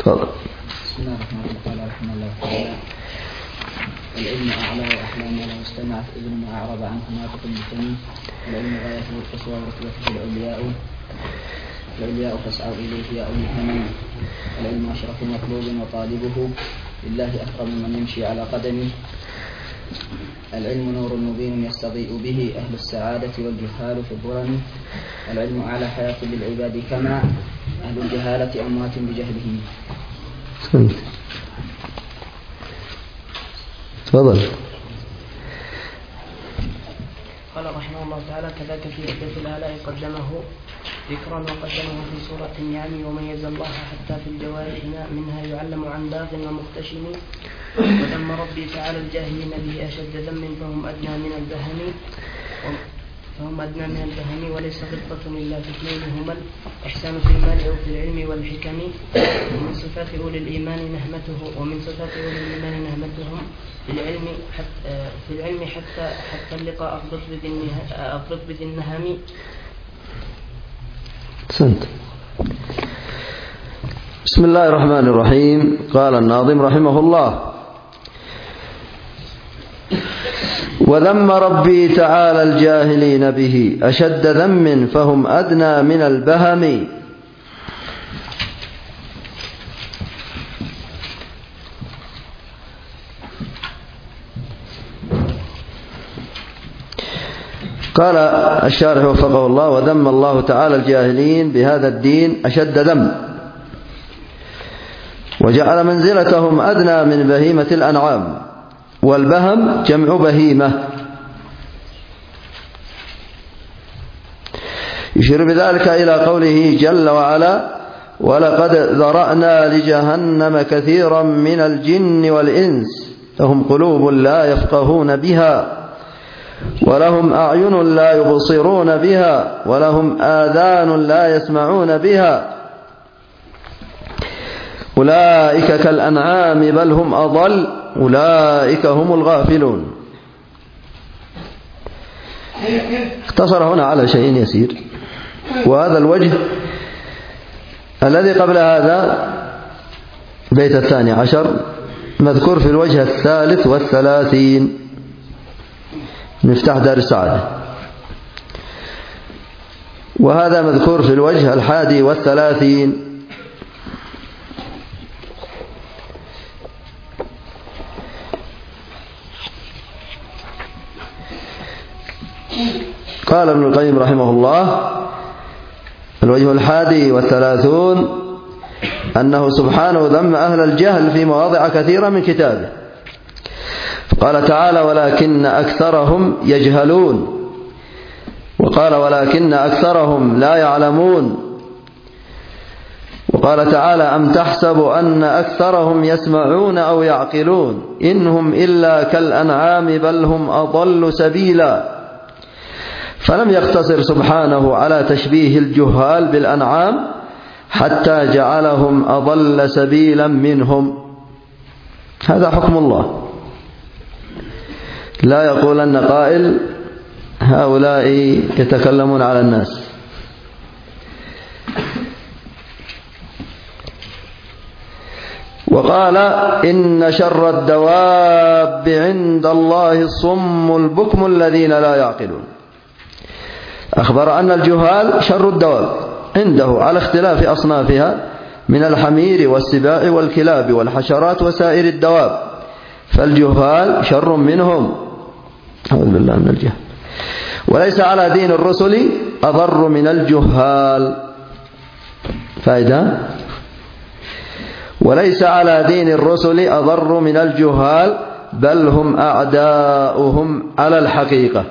تفضل. بسم الله الرحمن الرحيم. قال رحمه الله تعالى: العلم أعلى وأحلى ما لو استمعت إذن ما أعرض عنه ناطق بفمه. العلم غايته القصوى ورتبته العلياء فاسعوا إليه يا أولي الهمم. العلم أشرف مطلوب وطالبه لله أكرم من يمشي على قدمه. العلم نور مبين يستضيء به أهل السعادة والجهال في الظلم. العلم أعلى حياة للعباد كما أهل الجهالة أموات بجهلهم. تفضل. قال رحمه الله تعالى: كذاك في عدة الآلاء قدمه ذكرا وقدمه في سورة النعم، وميز الله حتى في الجوارح منها يعلم عن باغ ومختشم. وذم ربي تعالى الجاهلين به أشد ذم فهم أدنى من البهم وليس غبطة إلا في اثنينهما الإحسان في المال أو في العلم والحكم. ومن صفات أولي الإيمان نهمتهم في العلم حتى اللقاء أغضب بذي النهم. بسم الله الرحمن الرحيم. قال الناظم رحمه الله: وذم ربي تعالى الجاهلين به أشد ذم فهم أدنى من البهم. قال الشارح وفقه الله: وذم الله تعالى الجاهلين بهذا الدين أشد ذم، وجعل منزلتهم أدنى من بهيمة الأنعام. والبهم جمع بهيمة، يشير بذلك إلى قوله جل وعلا: ولقد ذرأنا لجهنم كثيرا من الجن والإنس لهم قلوب لا يفقهون بها ولهم أعين لا يبصرون بها ولهم آذان لا يسمعون بها أولئك كالأنعام بل هم أضل أولئك هم الغافلون. اقتصر هنا على شيء يسير، وهذا الوجه الذي قبل هذا بيت 12 مذكور في الوجه 33 مفتاح دار السعادة، وهذا مذكور في الوجه 31. قال ابن القيم رحمه الله: الوجه 31 أنه سبحانه ذم أهل الجهل في مواضع كثيرة من كتابه، فقال تعالى: ولكن أكثرهم يجهلون، وقال: ولكن أكثرهم لا يعلمون، وقال تعالى: أم تحسب أن أكثرهم يسمعون أو يعقلون إنهم إلا كالأنعام بل هم أضل سبيلا. فلم يقتصر سبحانه على تشبيه الجهال بالأنعام حتى جعلهم أضل سبيلا منهم. هذا حكم الله. لا يقولن قائل هؤلاء يتكلمون على الناس. وقال: إن شر الدواب عند الله الصم البكم الذين لا يعقلون. أخبر أن الجهال شر الدواب عنده على اختلاف أصنافها من الحمير والسباع والكلاب والحشرات وسائر الدواب، فالجهال شر منهم. أعوذ بالله من الجهل. وليس على دين الرسل أضر من الجهال. فائدة: وليس على دين الرسل أضر من الجهال بل هم أعداؤهم على الحقيقة.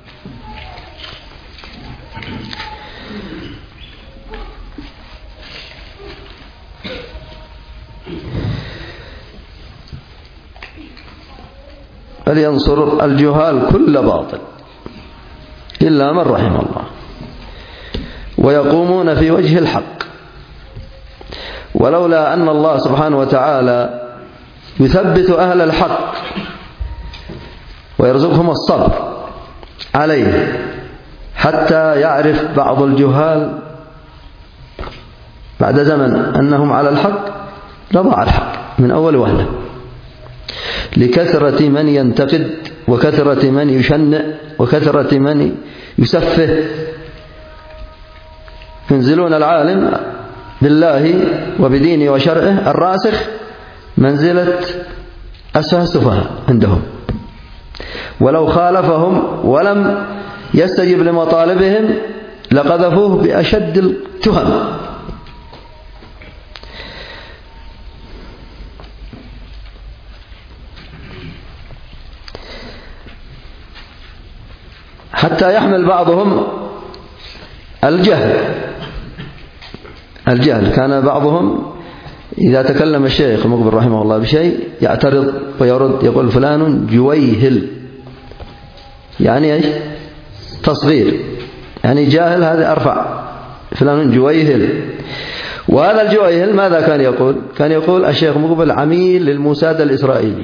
فلينصر الجهال كل باطل إلا من رحم الله، ويقومون في وجه الحق. ولولا أن الله سبحانه وتعالى يثبت أهل الحق ويرزقهم الصبر عليه حتى يعرف بعض الجهال بعد زمن أنهم على الحق، لضاع الحق من أول وهلة، لكثرة من ينتقد وكثرة من يشنع وكثرة من يسفه. ينزلون العالم بالله وبدينه وشرعه الراسخ منزلة أسفه السفهاء عندهم، ولو خالفهم ولم يستجب لمطالبهم لقذفوه بأشد التهم. حتى يحمل بعضهم الجهل. كان بعضهم إذا تكلم الشيخ المقبل رحمه الله بشيء يعترض ويرد، يقول فلان جويهل، يعني ايش؟ تصغير، يعني جاهل هذا أرفع، فلان جويهل. وهذا الجويهل ماذا كان يقول؟ كان يقول الشيخ مقبل عميل للموساد الإسرائيلي.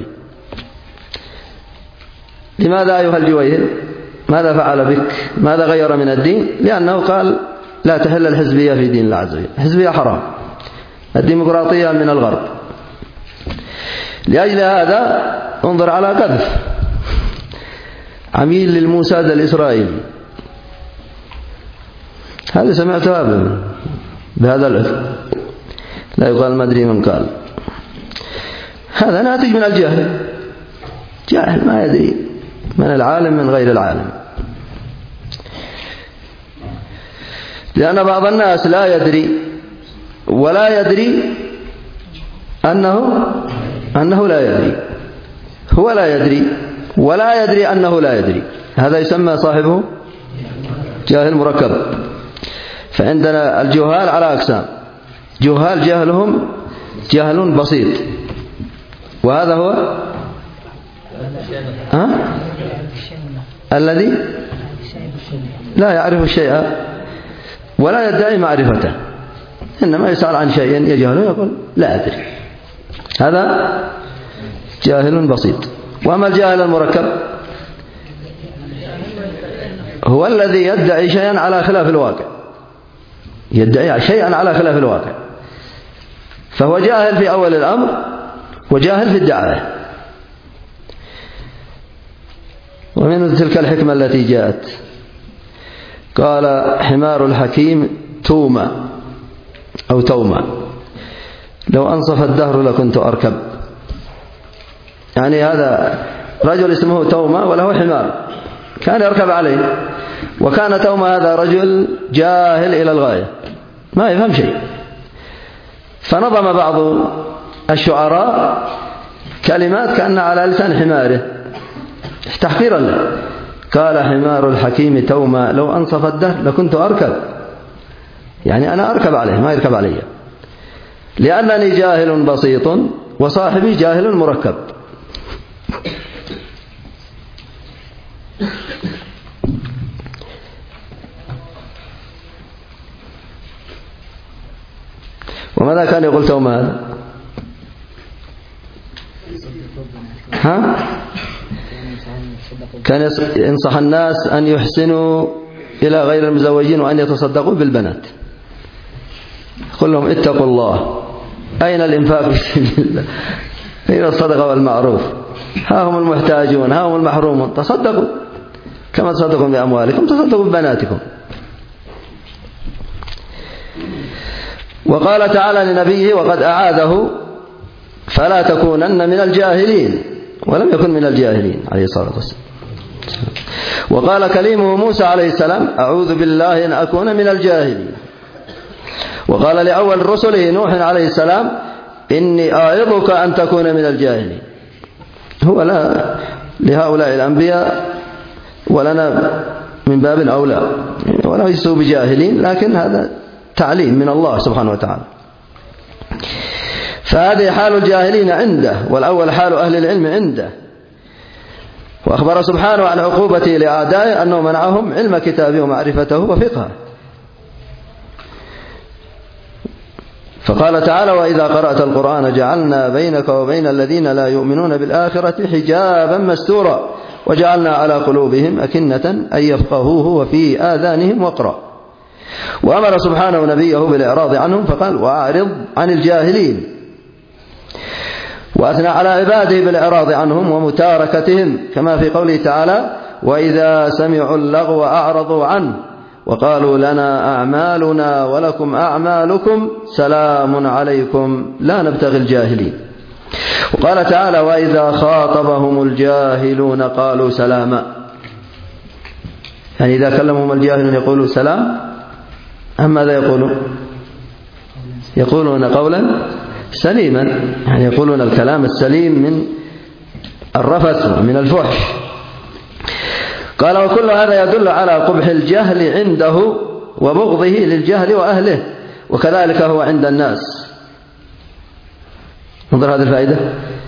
لماذا أيها الجويهل؟ ماذا فعل بك؟ ماذا غير من الدين؟ لأنه قال لا تحل الحزبية في دين الله عز وجل، الحزبية حرام، الديمقراطية من الغرب. لأجل هذا انظر على قذف، عميل للموساد الإسرائيلي. هذا سمعته بهذا الاسم، لا يقال ما أدري من قال. هذا ناتج من الجهل، جاهل ما يدري من العالم من غير العالم. لأن بعض الناس لا يدري ولا يدري أنه لا يدري، هو لا يدري ولا يدري أنه لا يدري، هذا يسمى صاحبه جاهل مركب. فعندنا الجهال على أقسام، جهال جهلهم جهل بسيط، وهذا هو الذي لا يعرف الشيء ولا يدعي معرفته، إنما يسأل عن شيء يجهله يقول لا أدري، هذا جاهل بسيط. وأما الجاهل المركب هو الذي يدعي شيئا على خلاف الواقع، يدعي شيئا على خلاف الواقع، فهو جاهل في أول الأمر وجاهل في الدعوة. ومن تلك الحكمة التي جاءت قال حمار الحكيم توما أو توما لو أنصف الدهر لكنت أركب. يعني هذا رجل اسمه توما وله حمار كان يركب عليه، وكان توما هذا رجل جاهل إلى الغاية ما يفهم شيء، فنظم بعض الشعراء كلمات كأن على لسان حماره تحقيرا له. قال حمار الحكيم توما لو أنصف الدهر لكنت أركب، يعني أنا أركب عليه ما يركب علي، لأنني جاهل بسيط وصاحبي جاهل مركب. وماذا كان يقول توما هذا؟ كان ينصح الناس أن يحسنوا إلى غير المزوجين وأن يتصدقوا بالبنات، قل لهم اتقوا الله، أين الإنفاق في سبيل الله؟ أين الصدقة والمعروف؟ ها هم المحتاجون ها هم المحرومون، تصدقوا كما تصدقوا بأموالكم تصدقوا ببناتكم. وقال تعالى لنبيه وقد أعاده فلا تكونن من الجاهلين، ولم يكن من الجاهلين عليه الصلاة والسلام. وقال كليمه موسى عليه السلام أعوذ بالله أن أكون من الجاهلين. وقال لأول رسله نوح عليه السلام إني أعظك أن تكون من الجاهلين. هو لا لهؤلاء الأنبياء ولنا من باب أولى، ولا يسوا بجاهلين، لكن هذا تعليم من الله سبحانه وتعالى. فهذه حال الجاهلين عنده، والأول حال أهل العلم عنده. وأخبر سبحانه عن عقوبته لأعدائه أنه منعهم علم كتابه ومعرفته وفقهه. فقال تعالى وإذا قرأت القرآن جعلنا بينك وبين الذين لا يؤمنون بالآخرة حجابا مستورا وجعلنا على قلوبهم أكنة أن يفقهوه وفي آذانهم وقرا. وأمر سبحانه نبيه بالإعراض عنهم فقال وأعرض عن الجاهلين. وأثنى على عباده بالإعراض عنهم ومتاركتهم، كما في قوله تعالى: وإذا سمعوا اللغو أعرضوا عنه وقالوا لنا أعمالنا ولكم أعمالكم سلام عليكم لا نبتغي الجاهلين. وقال تعالى: وإذا خاطبهم الجاهلون قالوا سلاما، يعني إذا كلمهم الجاهلون يقولوا سلام، أم ماذا يقولون؟ يقولون قولا سليما، يعني يقولون الكلام السليم من الرفث ومن الفحش. قال: وكل هذا يدل على قبح الجهل عنده وبغضه للجهل وأهله، وكذلك هو عند الناس. انظر هذه الفائدة: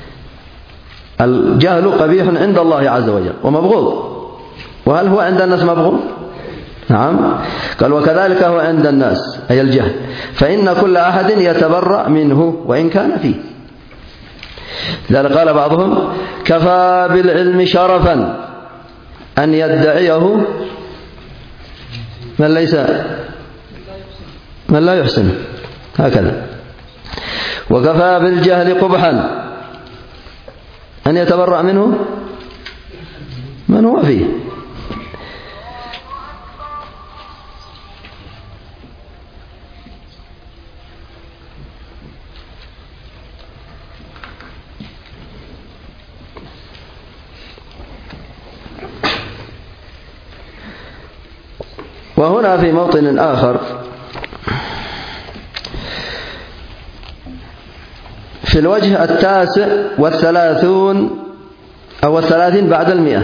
الجهل قبيح عند الله عز وجل ومبغوض، وهل هو عند الناس مبغوض؟ نعم. قال: وكذلك هو عند الناس، أي الجهل، فإن كل أحد يتبرأ منه وإن كان فيه. لذلك قال بعضهم: كفى بالعلم شرفا أن يدعيه من لا يحسن، هكذا. وكفى بالجهل قبحا أن يتبرأ منه من هو فيه. وهنا في موطن آخر في الوجه 39 أو 30 بعد 100،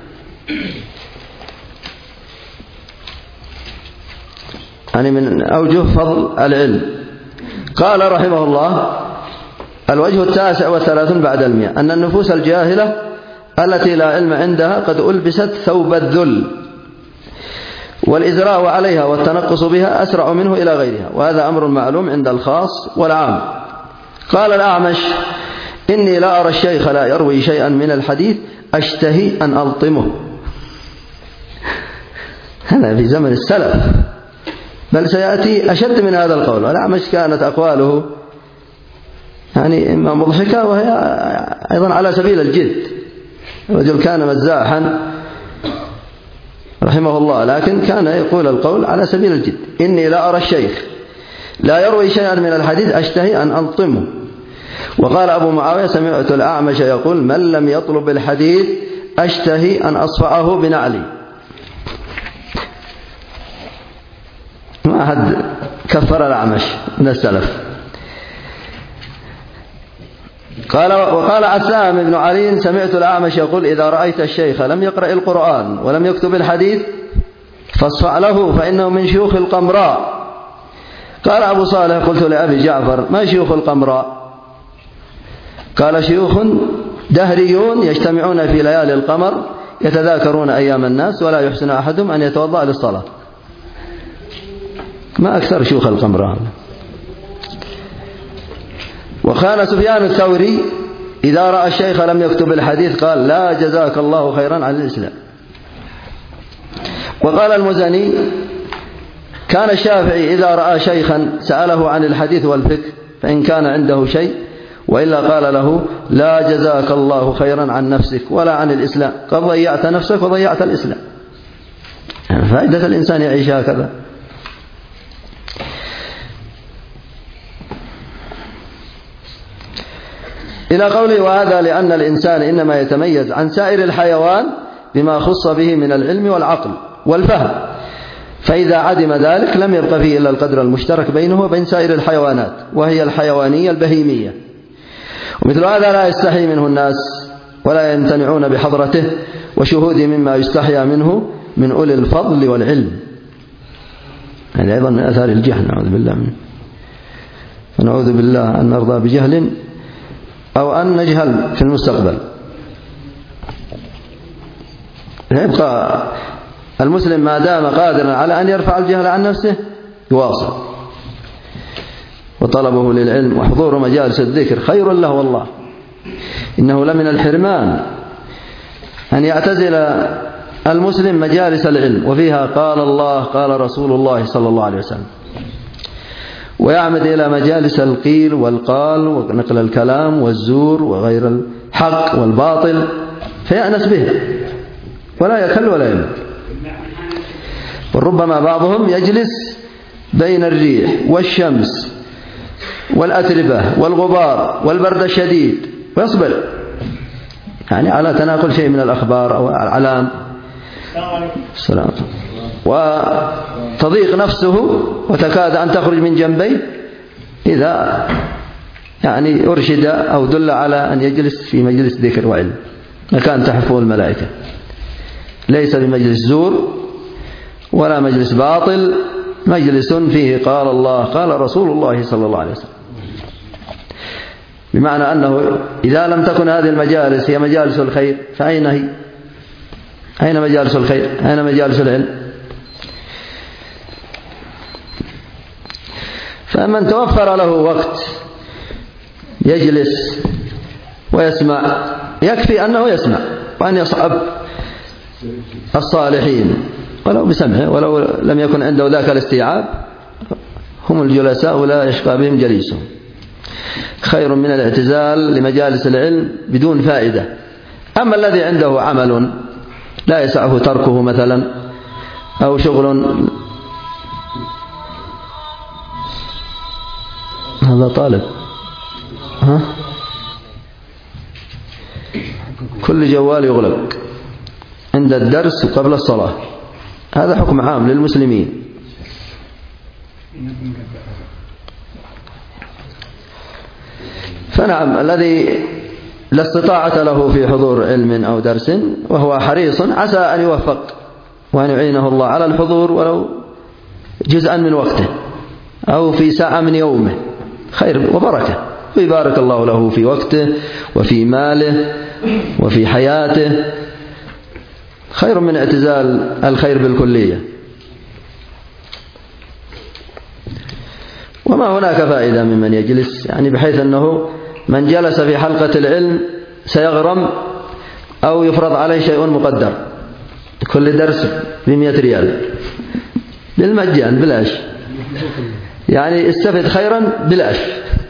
يعني من أوجه فضل العلم. قال رحمه الله: الوجه 39 بعد 100 أن النفوس الجاهلة التي لا علم عندها قد ألبست ثوب الذل، والإزراء عليها والتنقص بها أسرع منه إلى غيرها، وهذا أمر معلوم عند الخاص والعام. قال الأعمش: إني لا أرى الشيخ لا يروي شيئا من الحديث أشتهي أن ألطمه. هذا في زمن السلف، بل سيأتي أشد من هذا القول. الأعمش كانت أقواله يعني إما مضحكة وهي أيضا على سبيل الجد. الرجل كان مزاحا رحمه الله، لكن كان يقول القول على سبيل الجد. إني لا أرى الشيخ لا يروي شيئا من الحديث أشتهي أن ألطمه. وقال أبو معاوية: سمعت الأعمش يقول: من لم يطلب الحديث أشتهي أن أصفعه بنعلي. ما أحد كفر الأعمش من السلف. وقال عسام بن علي: سمعت الأعمش يقول: إذا رأيت الشيخ لم يقرأ القرآن ولم يكتب الحديث فاصفع له فإنه من شيوخ القمراء. قال أبو صالح: قلت لأبي جعفر: ما شيوخ القمراء؟ قال: شيوخ دهريون يجتمعون في ليالي القمر يتذاكرون أيام الناس ولا يحسن أحدهم أن يتوضأ للصلاة. ما أكثر شيوخ القمراء. وكان سفيان الثوري إذا رأى الشيخ لم يكتب الحديث قال: لا جزاك الله خيرا عن الإسلام. وقال المزني: كان الشافعي إذا رأى شيخا سأله عن الحديث والفقه فإن كان عنده شيء وإلا قال له: لا جزاك الله خيرا عن نفسك ولا عن الإسلام، قد ضيعت نفسك وضيعت الإسلام. يعني فائدة الإنسان يعيش هكذا. إلى قوله: وهذا لأن الإنسان إنما يتميز عن سائر الحيوان بما خص به من العلم والعقل والفهم، فإذا عدم ذلك لم يبق فيه إلا القدر المشترك بينه وبين سائر الحيوانات، وهي الحيوانية البهيمية. ومثل هذا لا يستحي منه الناس ولا يمتنعون بحضرته وشهوده مما يستحيا منه من أولي الفضل والعلم. هذا أيضا من أثار الجهل، نعوذ بالله منه. ونعوذ بالله أن نرضى بجهل أو أن نجهل في المستقبل. يبقى المسلم ما دام قادرا على أن يرفع الجهل عن نفسه يواصل، وطلبه للعلم وحضور مجالس الذكر خير له والله. إنه لمن الحرمان أن يعتزل المسلم مجالس العلم وفيها قال الله قال رسول الله صلى الله عليه وسلم. ويعمد إلى مجالس القيل والقال ونقل الكلام والزور وغير الحق والباطل فيأنس به ولا يكل ولا يمل. وربما بعضهم يجلس بين الريح والشمس والأتربة والغبار والبرد الشديد ويصبر يعني على تناقل شيء من الأخبار أو الأعلام السلام وتضيق نفسه وتكاد أن تخرج من جنبيه إذا يعني أرشد أو دل على أن يجلس في مجلس ذكر وعلم مكان تحفه الملائكة، ليس بمجلس زور ولا مجلس باطل، مجلس فيه قال الله قال رسول الله صلى الله عليه وسلم. بمعنى أنه إذا لم تكن هذه المجالس هي مجالس الخير فأين هي؟ أين مجالس الخير؟ أين مجالس العلم؟ فمن توفر له وقت يجلس ويسمع يكفي أنه يسمع وأن يصحب الصالحين ولو بسمعه ولو لم يكن عنده ذاك الاستيعاب هم الجلساء لا يشقى بهم جليسهم، خير من الاعتزال لمجالس العلم بدون فائدة. أما الذي عنده عمل لا يسعه تركه مثلا أو شغل هذا طالب كل جوال يغلق عند الدرس وقبل الصلاة، هذا حكم عام للمسلمين. فنعم الذي لا استطاعة له في حضور علم أو درس وهو حريص عسى أن يوفق وأن يعينه الله على الحضور ولو جزءا من وقته أو في ساعة من يومه خير وبركة، ويبارك الله له في وقته وفي ماله وفي حياته، خير من اعتزال الخير بالكلية. وما هناك فائدة ممن يجلس يعني بحيث أنه من جلس في حلقة العلم سيغرم أو يفرض عليه شيء مقدر، كل درس ب100 ريال بالمجان بلاش، يعني استفد خيرا بلاش.